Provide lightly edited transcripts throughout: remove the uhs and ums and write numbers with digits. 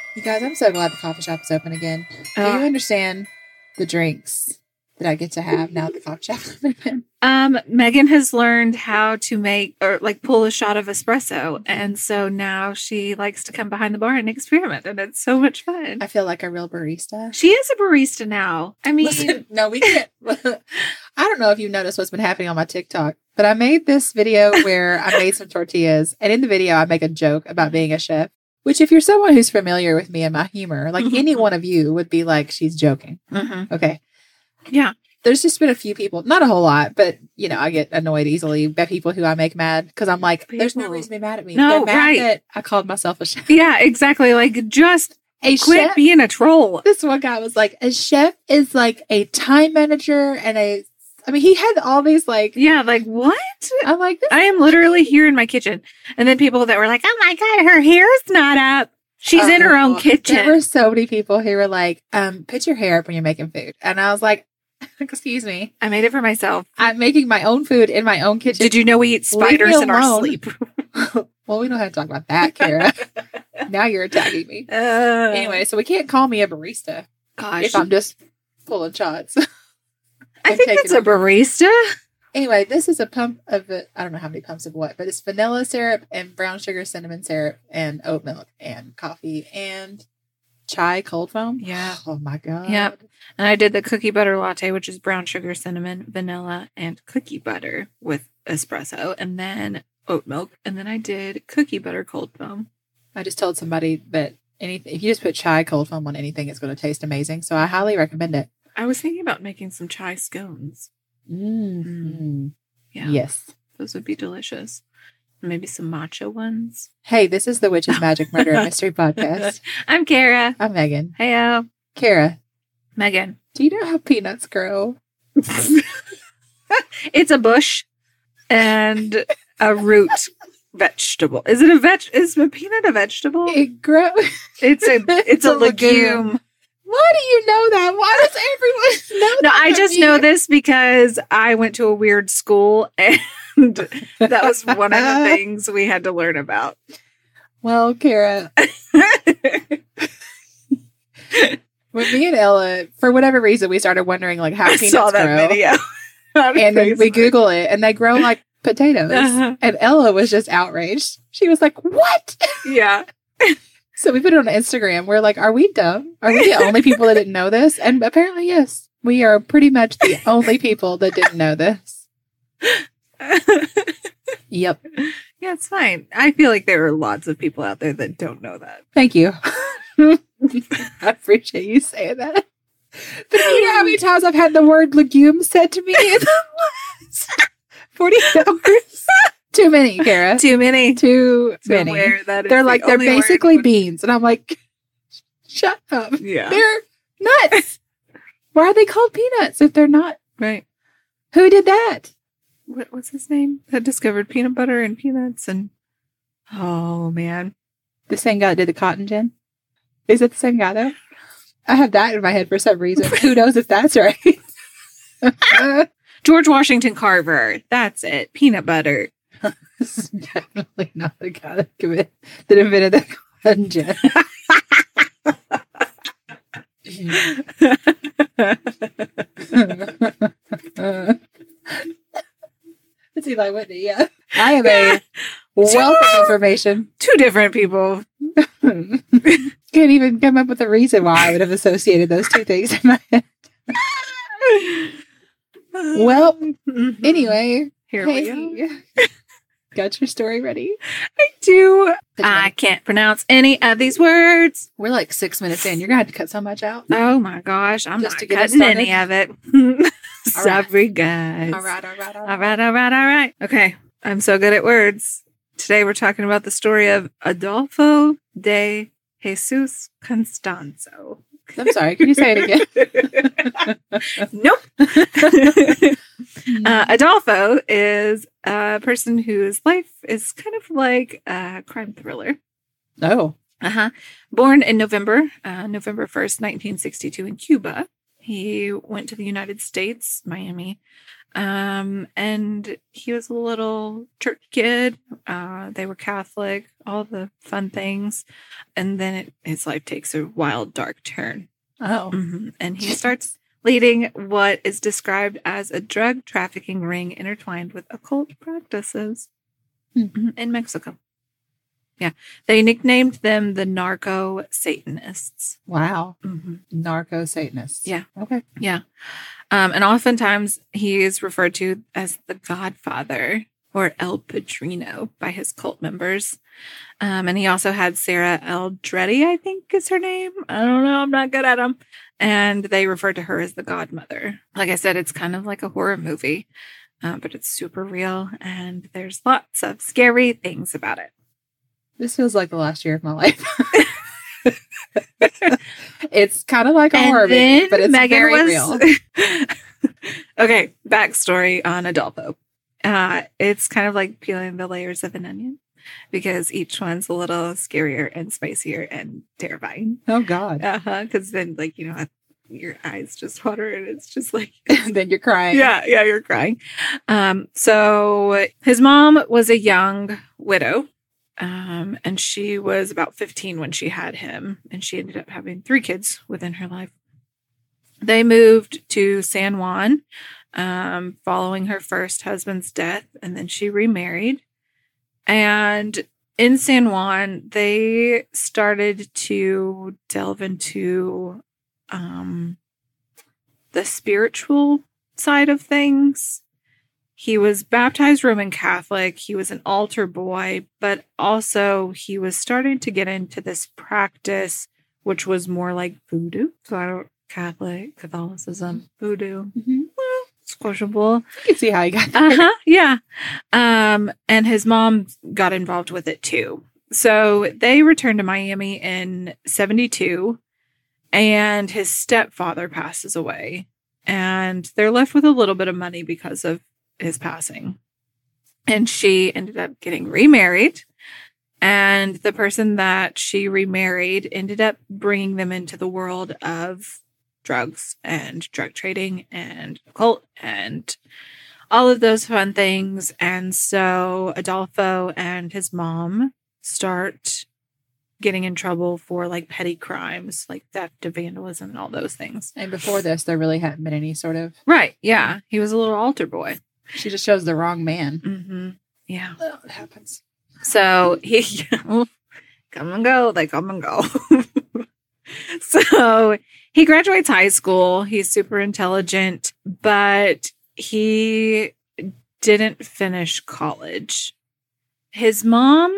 You guys, I'm so glad the coffee shop is open again. Do you understand the drinks that I get to have now that the coffee shop is open? Megan has learned how to make or like pull a shot of espresso. And so now she likes to come behind the bar and experiment. And it's so much fun. I feel like a real barista. She is a barista now. I mean, listen, no, we can't. I don't know if you've noticed what's been happening on my TikTok, but I made this video where I made some tortillas. And in the video, I make a joke about being a chef, which if you're someone who's familiar with me and my humor, like any one of you would be like, she's joking. Mm-hmm. Okay. Yeah. There's just been a few people, not a whole lot, but, you know, I get annoyed easily by people who I make mad because I'm like, there's no reason to be mad at me. No, they're mad right. that I called myself a chef. Yeah, exactly. Like, just quit chef, being a troll. This one guy was like, a chef is like a time manager and he had all these like... Yeah, like, what? I'm like... I am literally here in my kitchen. And then people that were like, oh my God, her hair's not up. She's in her own kitchen. There were so many people who were like, put your hair up when you're making food. And I was like, excuse me. I made it for myself. I'm making my own food in my own kitchen. Did you know we eat spiders in our sleep? Well, we don't have to talk about that, Kara. Now you're attacking me. Anyway, so we can't call me a barista. Gosh. If I'm just pulling shots. I think it's a barista. Anyway, this is a pump of I don't know how many pumps of what, but it's vanilla syrup and brown sugar, cinnamon syrup, and oat milk and coffee and chai cold foam. Yeah. Oh my God. Yep. And I did the cookie butter latte, which is brown sugar, cinnamon, vanilla, and cookie butter with espresso, and then oat milk. And then I did cookie butter cold foam. I just told somebody that if you just put chai cold foam on anything, it's going to taste amazing. So I highly recommend it. I was thinking about making some chai scones. Mm-hmm. Yeah. Yes. Those would be delicious. Maybe some matcha ones. Hey, this is the Witch's Magic Murder Mystery Podcast. I'm Kara. I'm Megan. Heyo. Kara. Megan. Do you know how peanuts grow? It's a bush and a root vegetable. Is it is a peanut a vegetable? It grows. It's a legume. Why do you know that? Why does everyone know that? No, I just know this because I went to a weird school and that was one of the things we had to learn about. Well, Kara, when me and Ella, for whatever reason, we started wondering like how peanuts saw that grow. video. And then we Google it and they grow like potatoes. Uh-huh. And Ella was just outraged. She was like, what? Yeah. So we put it on Instagram. We're like, are we dumb? Are we the only people that didn't know this? And apparently, yes. We are pretty much the only people that didn't know this. Yep. Yeah, it's fine. I feel like there are lots of people out there that don't know that. Thank you. I appreciate you saying that. But you know how many times I've had the word legume said to me in the last 40 hours? Too many, Kara. Too many. Too many. They're like, they're basically beans. And I'm like, shut up. Yeah. They're nuts. Why are they called peanuts if they're not? Right. Who did that? What's his name? That discovered peanut butter and peanuts and... Oh, man. The same guy that did the cotton gin? Is it the same guy, though? I have that in my head for some reason. Who knows if that's right? George Washington Carver. That's it. Peanut butter. This is definitely not the guy that invented the cotton gin. It's Eli Whitney, yeah. I have a wealth of information. Two different people. Can't even come up with a reason why I would have associated those two things in my head. Well, anyway. Here we go. Got your story ready? I do. I can't pronounce any of these words. We're like 6 minutes in. You're going to have to cut so much out. Oh my gosh. I'm Just not to get us cutting any of it. Sorry, guys. All right. All right. Okay. I'm so good at words. Today we're talking about the story of Adolfo de Jesus Constanzo. I'm sorry. Can you say it again? Nope. Adolfo is a person whose life is kind of like a crime thriller. Oh. Born in November 1st, 1962 in Cuba. He went to the United States, Miami, and he was a little church kid, They were Catholic, all the fun things. And then his life takes a wild, dark turn. Oh. And he starts leading what is described as a drug trafficking ring intertwined with occult practices in Mexico. Yeah. They nicknamed them the Narco Satanists. Wow. Narco Satanists. Yeah. Okay. Yeah. And oftentimes he is referred to as the Godfather or El Padrino by his cult members. And he also had Sarah Eldreddy, I think is her name. I don't know. I'm not good at them. And they refer to her as the Godmother. Like I said, it's kind of like a horror movie, but it's super real. And there's lots of scary things about it. This feels like the last year of my life. It's kind of like a horror movie, but it's very real. Okay, backstory on Adolfo. It's kind of like peeling the layers of an onion because each one's a little scarier and spicier and terrifying. Oh, God. Because then, like, you know, your eyes just water and it's just like... then you're crying. Yeah, you're crying. So his mom was a young widow. And she was about 15 when she had him, and she ended up having 3 kids within her life. They moved to San Juan following her first husband's death, and then she remarried. And in San Juan, they started to delve into the spiritual side of things. He was baptized Roman Catholic. He was an altar boy, but also he was starting to get into this practice, which was more like voodoo. So Catholicism, voodoo. Well, it's questionable. You can see how he got that. Yeah. And his mom got involved with it too. So they returned to Miami in 1972, and his stepfather passes away. And they're left with a little bit of money because of his passing. And she ended up getting remarried. And the person that she remarried ended up bringing them into the world of drugs and drug trading and occult and all of those fun things. And so Adolfo and his mom start getting in trouble for like petty crimes, like theft and vandalism and all those things. And before this, there really hadn't been any sort of... Right. Yeah. He was a little altar boy. She just chose the wrong man. Yeah. Well, it happens. So he come and go. They come and go. So he graduates high school. He's super intelligent, but he didn't finish college. His mom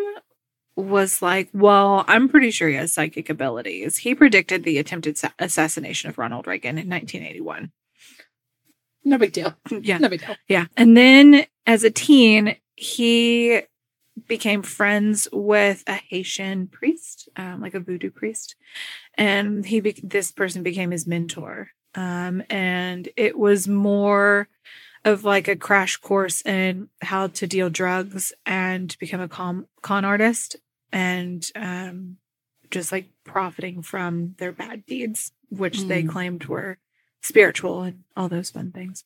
was like, well, I'm pretty sure he has psychic abilities. He predicted the attempted assassination of Ronald Reagan in 1981. No big deal. Yeah. No big deal. Yeah. And then as a teen, he became friends with a Haitian priest, like a voodoo priest. And this person became his mentor. And it was more of like a crash course in how to deal drugs and become a con artist and just like profiting from their bad deeds, which they claimed were spiritual and all those fun things.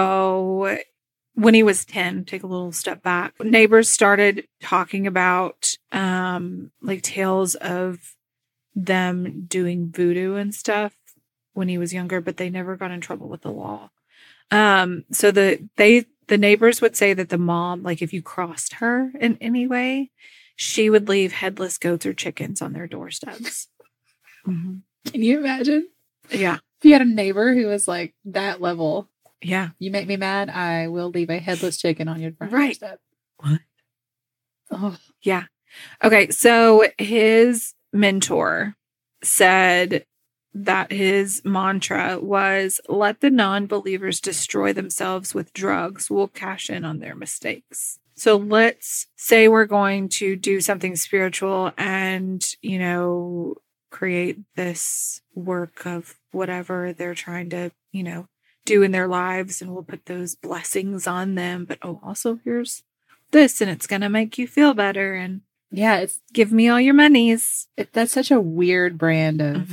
So when he was 10, take a little step back, neighbors started talking about like tales of them doing voodoo and stuff when he was younger, but they never got in trouble with the law. So the neighbors would say that the mom, like if you crossed her in any way, she would leave headless goats or chickens on their doorsteps. Can you imagine? Yeah. If you had a neighbor who was like that level, yeah, you make me mad, I will leave a headless chicken on your front doorstep. What? Oh, yeah. Okay, so his mentor said that his mantra was, let the non-believers destroy themselves with drugs. We'll cash in on their mistakes. So let's say we're going to do something spiritual and, you know, create this work of whatever they're trying to, you know, do in their lives, and we'll put those blessings on them. But also here's this, and it's going to make you feel better. And yeah, it's give me all your monies. That's such a weird brand of,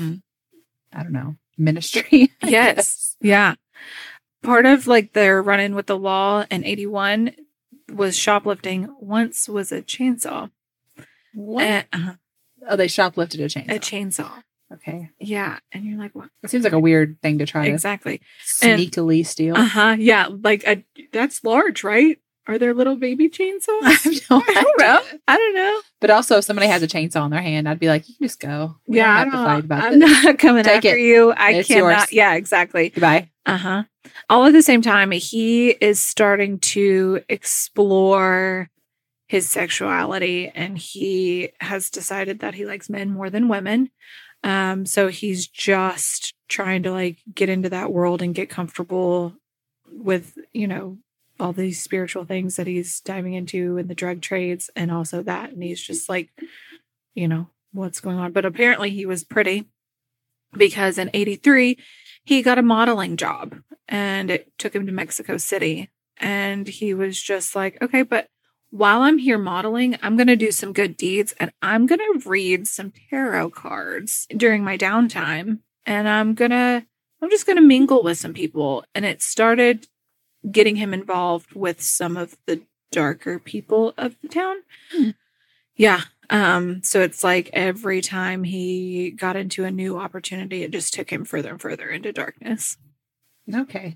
I don't know, ministry. Yes. Yeah. Part of like their run-in with the law in 81, was shoplifting once was a chainsaw. What? Oh, they shoplifted a chainsaw. A chainsaw. Okay. Yeah. And you're like, what? It seems like a weird thing to try Exactly. to sneakily steal. Yeah. Like, that's large, right? Are there little baby chainsaws? I don't know. I don't know. But also, if somebody has a chainsaw in their hand, I'd be like, you can just go. We don't have to fight about I'm this. not coming Take after it. you. I It's cannot. yours. Yeah, exactly. Goodbye. All at the same time, he is starting to explore his sexuality, and he has decided that he likes men more than women. So he's just trying to like get into that world and get comfortable with, you know, all these spiritual things that he's diving into in the drug trades and also that. And he's just like, you know, what's going on? But apparently he was pretty, because in 83, he got a modeling job and it took him to Mexico City. And he was just like, okay, but while I'm here modeling, I'm going to do some good deeds and I'm going to read some tarot cards during my downtime. And I'm just going to mingle with some people. And it started getting him involved with some of the darker people of the town. Yeah. So it's like every time he got into a new opportunity, it just took him further and further into darkness. Okay.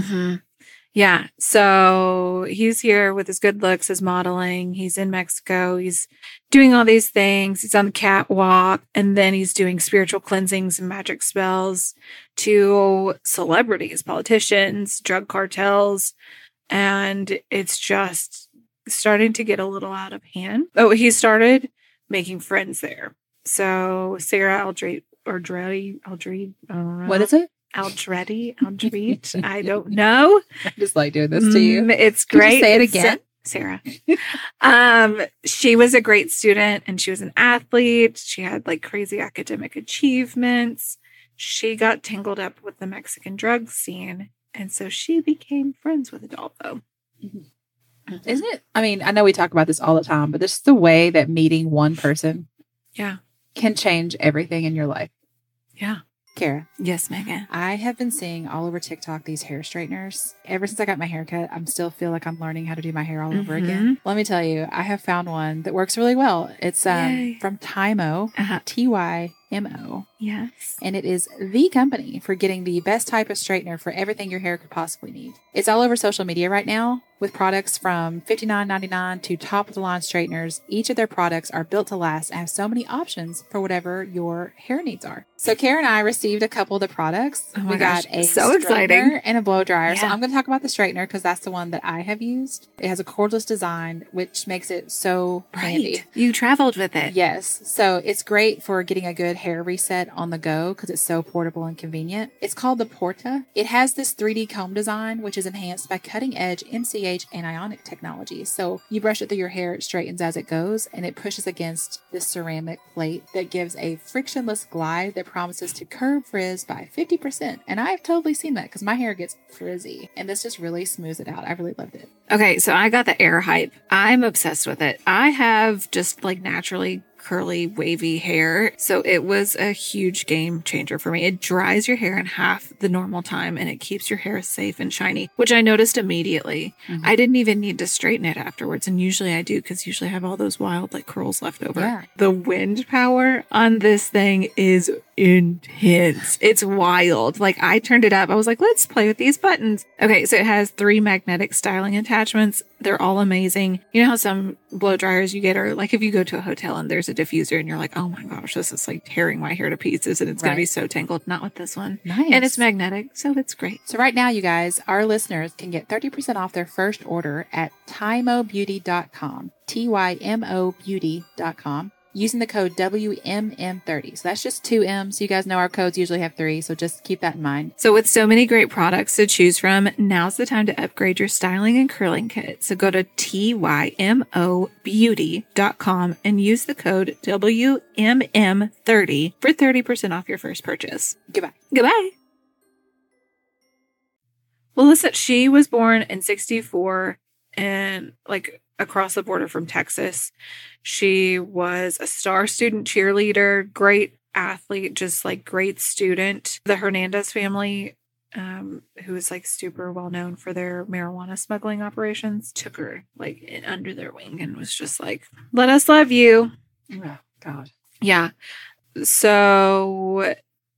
Yeah. So he's here with his good looks, his modeling. He's in Mexico. He's doing all these things. He's on the catwalk, and then he's doing spiritual cleansings and magic spells to celebrities, politicians, drug cartels. And it's just starting to get a little out of hand. Oh, he started making friends there. So Sarah Aldrete, I don't know. What is it? Aldrete, I don't know. I just like doing this to you. It's Could you great. say it It's, again? Sarah. She was a great student and she was an athlete. She had like crazy academic achievements. She got tangled up with the Mexican drug scene. And so she became friends with Adolfo. Isn't it? I mean, I know we talk about this all the time, but this is the way that meeting one person can change everything in your life. Yeah. Kara. Yes, Megan. I have been seeing all over TikTok these hair straighteners. Ever since I got my hair cut, I still feel like I'm learning how to do my hair all over again. Let me tell you, I have found one that works really well. It's from Tymo, Tymo. Yes. And it is the company for getting the best type of straightener for everything your hair could possibly need. It's all over social media right now with products from $59.99 to top of the line straighteners. Each of their products are built to last and have so many options for whatever your hair needs are. So Kara and I received a couple of the products. Oh my we gosh, got a so exciting. straightener and a blow dryer. So Yeah. I'm going to talk about the straightener because that's the one that I have used. It has a cordless design, which makes it so handy. You traveled with it. Yes. So it's great for getting a good hair reset on the go because it's so portable and convenient. It's called the Porta. It has this 3D comb design, which is enhanced by cutting edge MCH and ionic technology. So you brush it through your hair, it straightens as it goes, and it pushes against this ceramic plate that gives a frictionless glide that promises to curb frizz by 50%. And I've totally seen that because my hair gets frizzy and this just really smooths it out. I really loved it. Okay, so I got the Air Hype. I'm obsessed with it. I have just like naturally curly, wavy hair. So it was a huge game changer for me. It dries your hair in half the normal time and it keeps your hair safe and shiny, which I noticed immediately. I didn't even need to straighten it afterwards. And usually I do because usually I have all those wild like curls left over. Yeah. The wind power on this thing is intense. It's wild. Like I turned it up. I was like, let's play with these buttons. Okay, so it has 3 magnetic styling attachments. They're all amazing. You know how some blow dryers you get are like if you go to a hotel and there's a diffuser and you're like, oh my gosh, this is like tearing my hair to pieces and it's going to be so tangled. Not with this one. Nice. And it's magnetic, so it's great. So right now, you guys, our listeners can get 30% off their first order at tymobeauty.com, TYMObeauty.com, using the code WMM30. So that's just 2 M's. You guys know our codes usually have 3, so just keep that in mind. So with so many great products to choose from, now's the time to upgrade your styling and curling kit. So go to TYMObeauty.com and use the code WMM30 for 30% off your first purchase. Goodbye. Goodbye. Well, listen, she was born in 1964 and like across the border from Texas. She was a star student cheerleader, great athlete, just like great student. The Hernandez family who was like super well known for their marijuana smuggling operations, took her like under their wing and was just like, let us love you. Oh, God. Yeah. So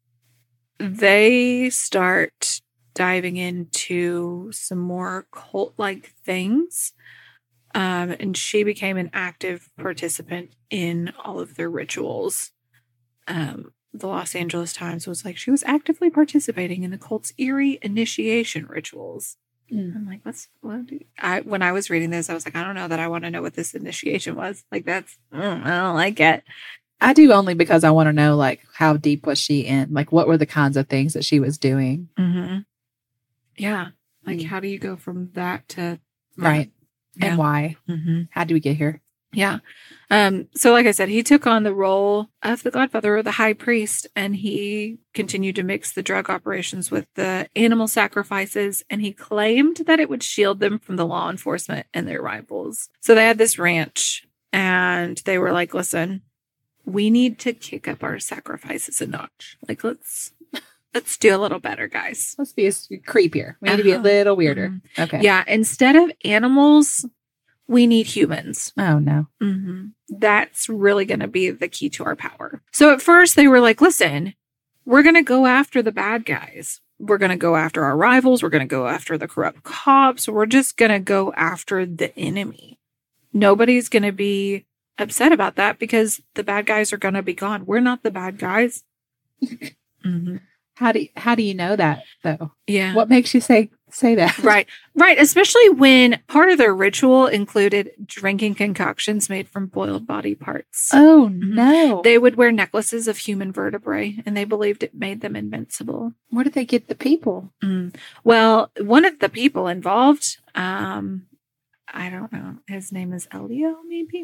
they start diving into some more cult-like things. And she became an active participant in all of their rituals. The Los Angeles Times was like, she was actively participating in the cult's eerie initiation rituals. I'm like, when I was reading this, I was like, I don't know that I want to know what this initiation was. Like, I don't like it. I do, only because I want to know, like, how deep was she in? Like, what were the kinds of things that she was doing? Mm-hmm. Yeah. Like, how do you go from that to that? Right. Yeah. And why? Mm-hmm. How do we get here? Yeah. So like I said, he took on the role of the godfather or the high priest, and he continued to mix the drug operations with the animal sacrifices, and he claimed that it would shield them from the law enforcement and their rivals. So they had this ranch, and they were like, listen, we need to kick up our sacrifices a notch. Like, let's do a little better, guys. Let's be creepier. We need to be a little weirder. Mm-hmm. Okay. Yeah. Instead of animals, we need humans. Oh, no. Mm-hmm. That's really going to be the key to our power. So at first they were like, listen, we're going to go after the bad guys. We're going to go after our rivals. We're going to go after the corrupt cops. We're just going to go after the enemy. Nobody's going to be upset about that because the bad guys are going to be gone. We're not the bad guys. Mm-hmm. How do you know that, though? Yeah. What makes you say that? Right. Especially when part of their ritual included drinking concoctions made from boiled body parts. Oh, no. They would wear necklaces of human vertebrae, and they believed it made them invincible. Where did they get the people? Well, one of the people involved, I don't know. His name is Elio, maybe?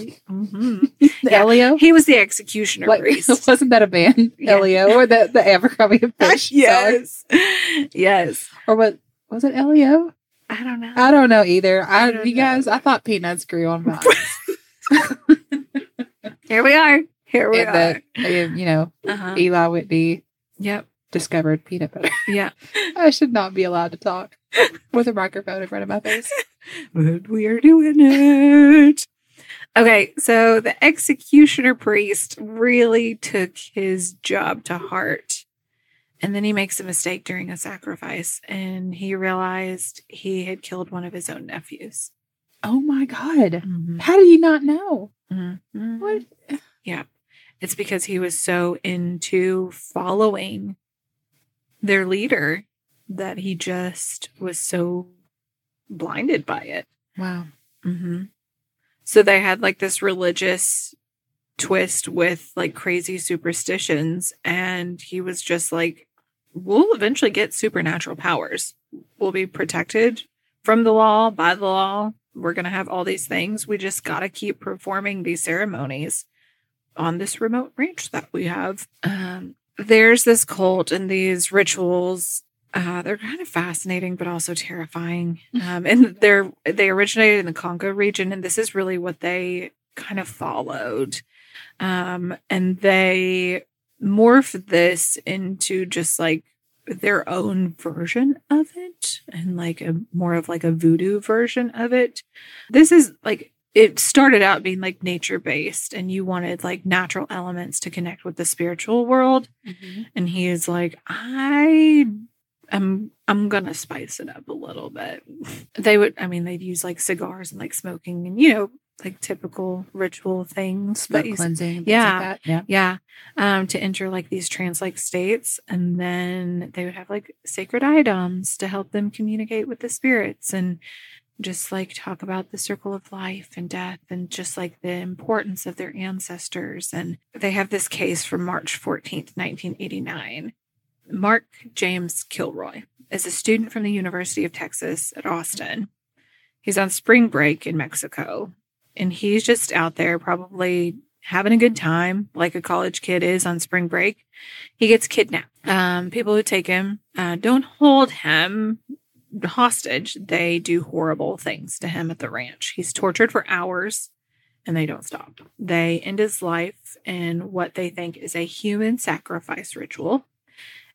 Elio? He was the executioner priest. Wasn't that a band? Yeah. Elio or the Abercrombie and Fitch? Yes. Yes. Or what was it, Elio? I don't know. I don't know either. don't guys, I thought peanuts grew on vines. Here we are. Eli Whitney Yep. discovered peanut butter. Yeah. I should not be allowed to talk with a microphone in front of my face. But we are doing it. Okay, so the executioner priest really took his job to heart. And then he makes a mistake during a sacrifice, and he realized he had killed one of his own nephews. Oh my God. Mm-hmm. How do you not know? Mm-hmm. What? Yeah. It's because he was so into following their leader that he just was so blinded by it. Wow. Mm-hmm. So they had like this religious twist with like crazy superstitions, and he was just like, we'll eventually get supernatural powers. We'll be protected from the law, by the law. We're going to have all these things. We just got to keep performing these ceremonies on this remote ranch that we have. There's this cult and these rituals. They're kind of fascinating, but also terrifying. And they originated in the Congo region, and this is really what they kind of followed. And they morphed this into just like their own version of it, and like more of like a voodoo version of it. This is like, it started out being like nature based, and you wanted like natural elements to connect with the spiritual world. Mm-hmm. And he is like, I'm gonna spice it up a little bit. They'd use like cigars and like smoking and, like typical ritual things. Smoke cleansing. And yeah. things like that. Yeah. To enter like these trance-like states. And then they would have like sacred items to help them communicate with the spirits and just like talk about the circle of life and death and just like the importance of their ancestors. And they have this case from March 14th, 1989. Mark James Kilroy is a student from the University of Texas at Austin. He's on spring break in Mexico, and he's just out there probably having a good time like a college kid is on spring break. He gets kidnapped. People who take him don't hold him hostage. They do horrible things to him at the ranch. He's tortured for hours, and they don't stop. They end his life in what they think is a human sacrifice ritual.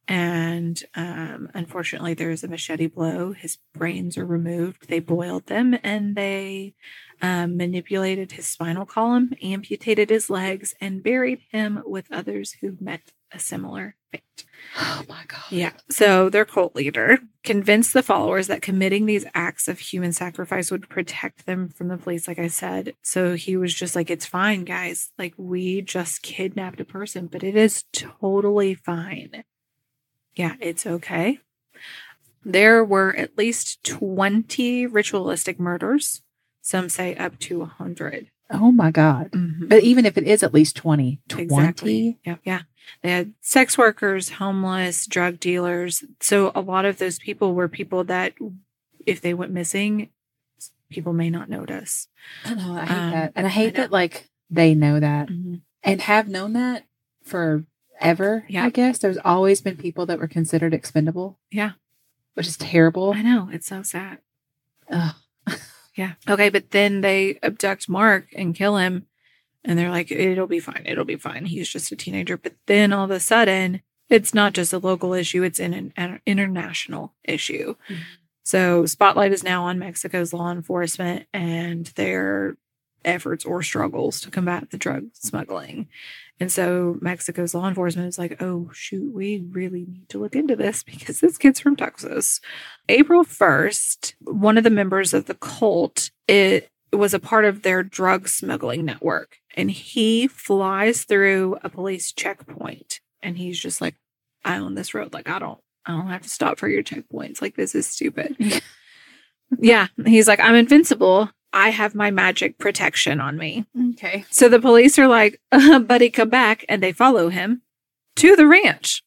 And unfortunately, there was a machete blow. His brains are removed. They boiled them and they manipulated his spinal column, amputated his legs, and buried him with others who met a similar fate. Oh my God. Yeah. So their cult leader convinced the followers that committing these acts of human sacrifice would protect them from the police, like I said. So he was just like, it's fine, guys. Like, we just kidnapped a person, but it is totally fine. Yeah, it's okay. There were at least 20 ritualistic murders. Some say up to 100. Oh my God. Mm-hmm. But even if it is at least 20. Exactly. Yeah. They had sex workers, homeless, drug dealers. So a lot of those people were people that if they went missing, people may not notice. I know. I hate that. And I hate know. that, like, they know that Mm-hmm. and have known that forever. Yeah. I guess there's always been people that were considered expendable. Yeah. Which is terrible. I know. It's so sad. Ugh. Yeah. Okay. But then they abduct Mark and kill him. And they're like, it'll be fine. It'll be fine. He's just a teenager. But then all of a sudden, it's not just a local issue. It's an international issue. Mm-hmm. So spotlight is now on Mexico's law enforcement and their efforts or struggles to combat the drug smuggling. And so Mexico's law enforcement is like, oh, shoot, we really need to look into this because this kid's from Texas. April 1st, one of the members of the cult, it was a part of their drug smuggling network. And he flies through a police checkpoint. And he's just like, I own this road. Like, I don't have to stop for your checkpoints. Like, this is stupid. Yeah. He's like, I'm invincible. I have my magic protection on me. Okay. So the police are like, buddy, come back. And they follow him to the ranch.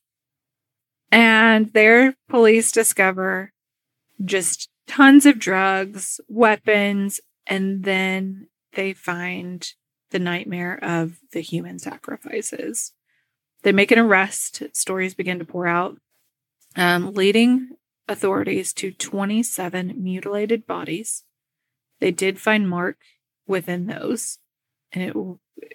And their police discover just tons of drugs, weapons, and then they find the nightmare of the human sacrifices. They make an arrest. Stories begin to pour out, leading authorities to 27 mutilated bodies. They did find Mark within those. And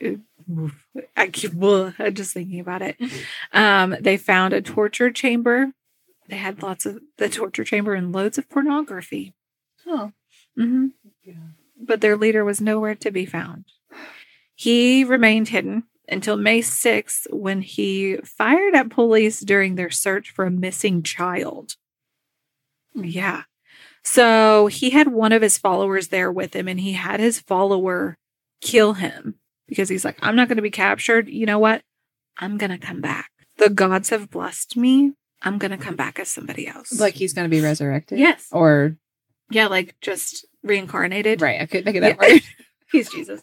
I keep just thinking about it. They found a torture chamber. They had lots of the torture chamber and loads of pornography. Oh. Mm-hmm. Yeah. But their leader was nowhere to be found. He remained hidden until May 6th when he fired at police during their search for a missing child. Yeah. So he had one of his followers there with him, and he had his follower kill him because he's like, I'm not going to be captured. You know what? I'm going to come back. The gods have blessed me. I'm going to come back as somebody else. Like he's going to be resurrected? Yes. Or? Yeah, like just reincarnated. Right. I couldn't think of that word. He's Jesus.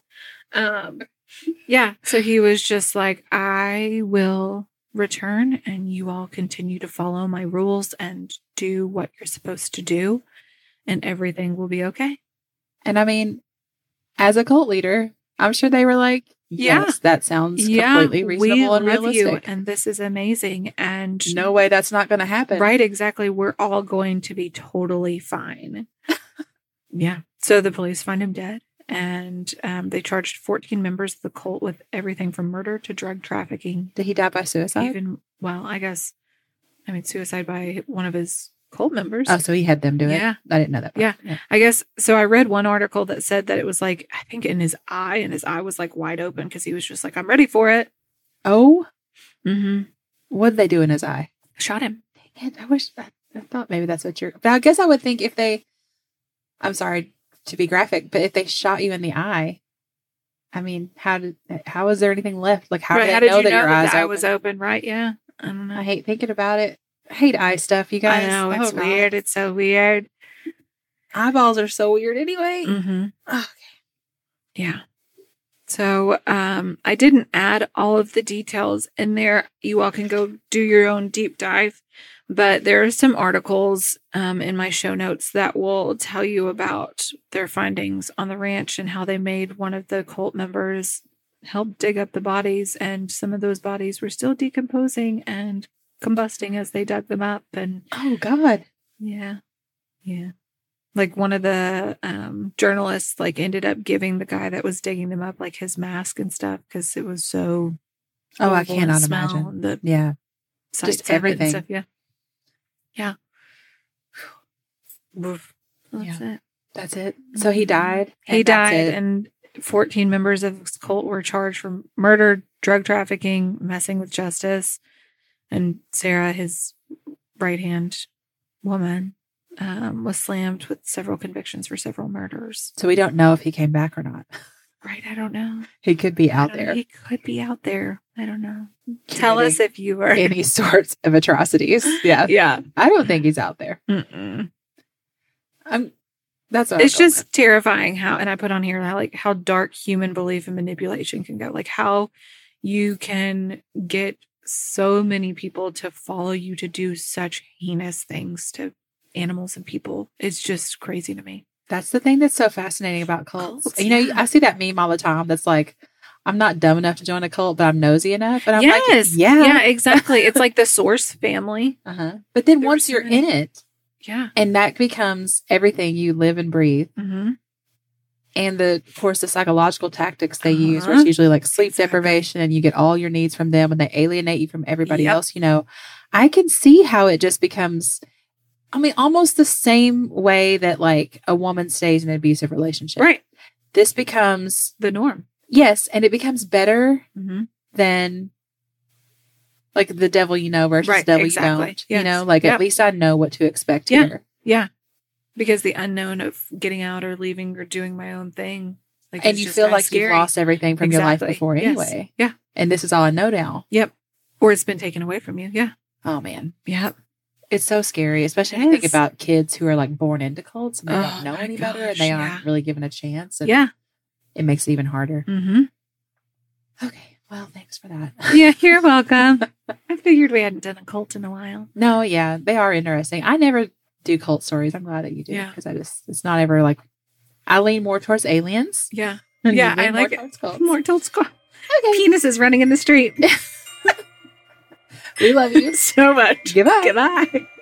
Yeah. So he was just like, I will return and you all continue to follow my rules and do what you're supposed to do and everything will be okay. And I mean, as a cult leader, I'm sure they were like, yes, that sounds completely reasonable and realistic. You, and this is amazing. And no way that's not going to happen. Right, exactly. We're all going to be totally fine. Yeah. So the police find him dead. And they charged 14 members of the cult with everything from murder to drug trafficking. Did he die by suicide? Suicide by one of his cult members. Oh, so he had them do it? Yeah. I didn't know that. Yeah. I guess. So I read one article that said that it was like, I think in his eye, and his eye was like wide open because he was just like, I'm ready for it. Oh? Mm-hmm. What did they do in his eye? Shot him. Dang it. I thought maybe that's what you're, but I guess I would think if they, I'm sorry to be graphic, but if they shot you in the eye, I mean, how is there anything left? Like, how did you know that your eye was open? Right. Yeah. I don't know. I hate thinking about it. I hate eye stuff, you guys. I know. It's weird. It's so weird. Eyeballs are so weird anyway. Mm-hmm. Okay. Yeah. So I didn't add all of the details in there. You all can go do your own deep dive. But there are some articles in my show notes that will tell you about their findings on the ranch and how they made one of the cult members help dig up the bodies. And some of those bodies were still decomposing and combusting as they dug them up. And oh, God. Yeah. Yeah. Like one of the journalists like ended up giving the guy that was digging them up like his mask and stuff because it was so. Oh, I cannot imagine. Yeah. sites Just of it and everything. stuff. Yeah. Yeah. Oof. That's it. That's it. So he died. He and that's died, it. and 14 members of his cult were charged for murder, drug trafficking, messing with justice. And Sarah, his right-hand woman, was slammed with several convictions for several murders. So we don't know if he came back or not. Right? I don't know. He could be out there. He could be out there. I don't know. Tell us if you are. Any sorts of atrocities. Yeah. Yeah. I don't think he's out there. Mm-mm. That's what It's I'm going just terrifying how, and I put on here how dark human belief and manipulation can go. Like how you can get so many people to follow you to do such heinous things to animals and people. It's just crazy to me. That's the thing that's so fascinating about cults. Cults, You know, yeah. I see that meme all the time that's like, I'm not dumb enough to join a cult, but I'm nosy enough. And I'm like, Yeah, exactly. It's like the Source family. Uh-huh. But then There once was so you're many. in it, Yeah. and that becomes everything you live and breathe, Mm-hmm. and of course, the psychological tactics they use, where Uh-huh. it's usually like sleep Exactly. deprivation, and you get all your needs from them, and they alienate you from everybody Yep. else. You know, I can see how it just becomes, I mean, almost the same way that like a woman stays in an abusive relationship. Right. This becomes, The norm. yes, and it becomes better Mm-hmm. than like the devil you know versus Right, devil exactly. you don't. You Yes. know, like Yep. at least I know what to expect Yeah. here. Yeah. Because the unknown of getting out or leaving or doing my own thing. Like, And it's you just feel kinda like you've scary. lost everything from your life Exactly. before Yes. anyway. Yeah. And this is all I know now. Yep. Or it's been taken away from you. Yeah. Oh man. Yep. It's so scary, especially when It you think is. about kids who are like born into cults and they Oh, don't know my any better and gosh, they yeah. aren't really given a chance. And Yeah. it makes it even harder. Mm-hmm. Okay. Well, thanks for that. Yeah. You're welcome. I figured we hadn't done a cult in a while. No, yeah, they are interesting. I never do cult stories. I'm glad that you do Yeah. because it's not ever like, I lean more towards aliens. Yeah. and Yeah, you lean I like more it. towards cults. More told squad. Okay. Penises running in the street. We love you so much. Goodbye. Goodbye.